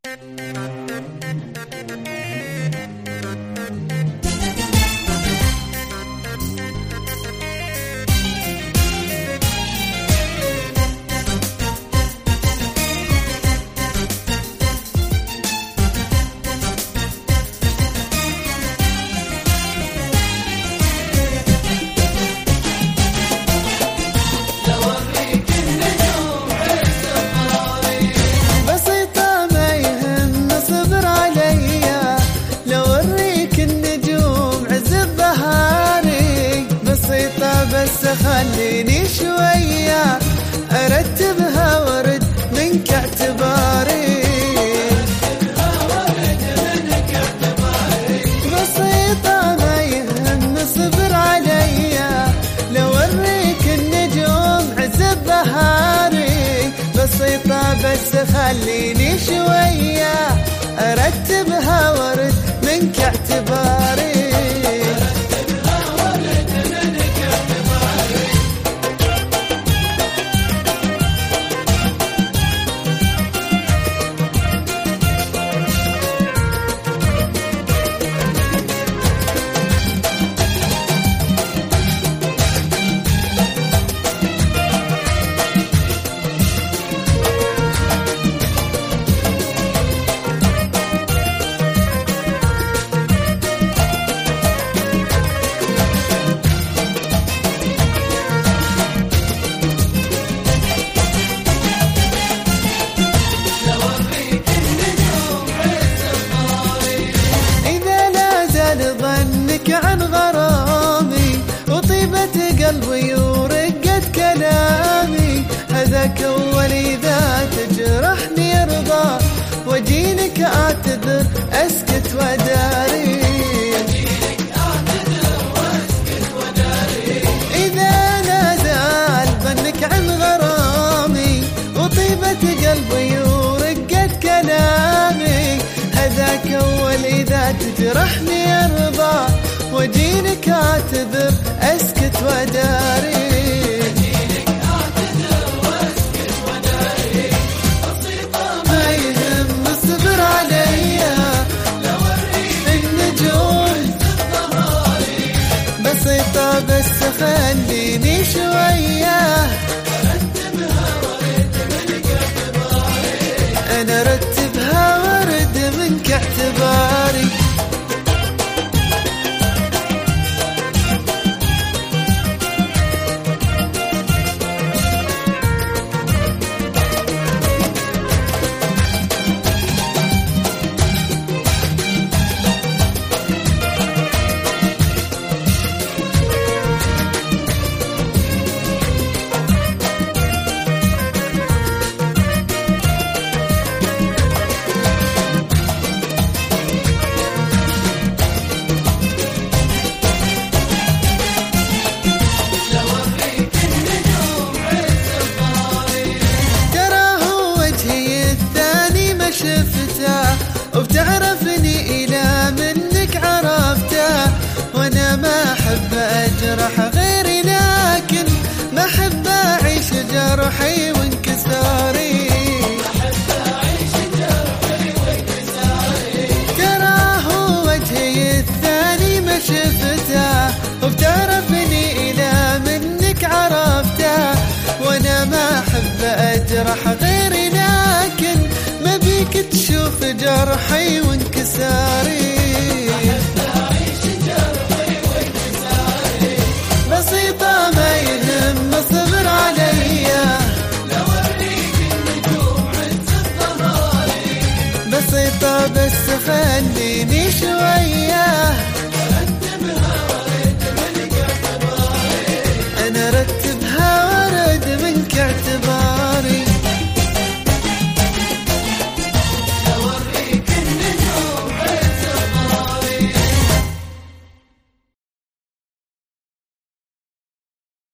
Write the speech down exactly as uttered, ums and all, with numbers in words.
بس خليني شوية أرتبها ورد منك اعتباري. بسيطة ما يهم صبر عليا لو أوريك النجوم عز بهاري. بسيطة بس خليني شوية أرتبها ورد منك اعتباري. عن غرامي وطيبة قلبي ورقة كلامي هذاك أول إذا تجرحني يرضى وجينك أعتذر أسكت وداري. إذا لا زال ظنك عن غرامي وطيبة قلبي ورقة كلامي هذاك أول إذا تجرحني يرضى وجينك أعتذر أسكت وداري. ما يهم صبر عليا لو أوريك النجوم بسيطة بس خليني شوية أنا رتبها ورد منك اعتباري. وبتعرفني إلى منك عرفته وأنا ما أحب أجرح غيري لكن ما أحب أعيش جرحي وانكساري. تراه وجهي الثاني ما شفته وبتعرفني إلى منك عرفته وأنا ما أحب أجرح غيري لكن ما بيك تشوف جرحي وانكساري.